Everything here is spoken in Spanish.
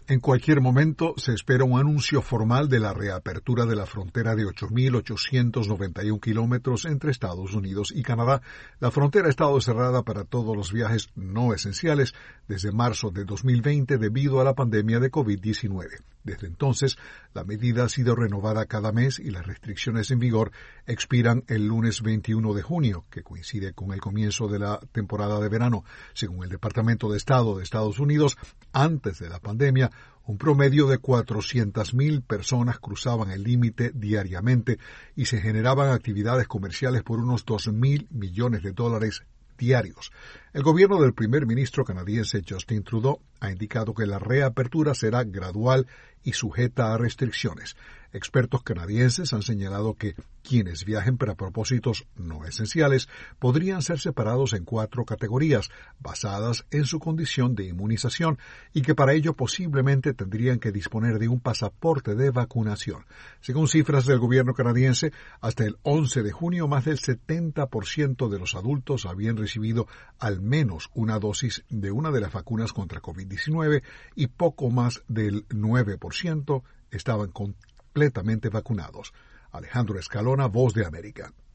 En cualquier momento se espera un anuncio formal de la reapertura de la frontera de 8.891 kilómetros entre Estados Unidos y Canadá. La frontera ha estado cerrada para todos los viajes no esenciales desde marzo de 2020 debido a la pandemia de COVID-19. Desde entonces, la medida ha sido renovada cada mes y las restricciones en vigor expiran el lunes 21 de junio, que coincide con el comienzo de la temporada de verano. Según el Departamento de Estado de Estados Unidos, antes de la pandemia, un promedio de 400,000 personas cruzaban el límite diariamente y se generaban actividades comerciales por unos $2,000 millones diarios. El gobierno del primer ministro canadiense Justin Trudeau ha indicado que la reapertura será gradual y sujeta a restricciones. Expertos canadienses han señalado que quienes viajen para propósitos no esenciales podrían ser separados en 4 categorías basadas en su condición de inmunización y que para ello posiblemente tendrían que disponer de un pasaporte de vacunación. Según cifras del gobierno canadiense, hasta el 11 de junio más del 70% de los adultos habían recibido al menos una dosis de una de las vacunas contra COVID-19 y poco más del 9% estaban completamente vacunados. Alejandro Escalona, Voz de América.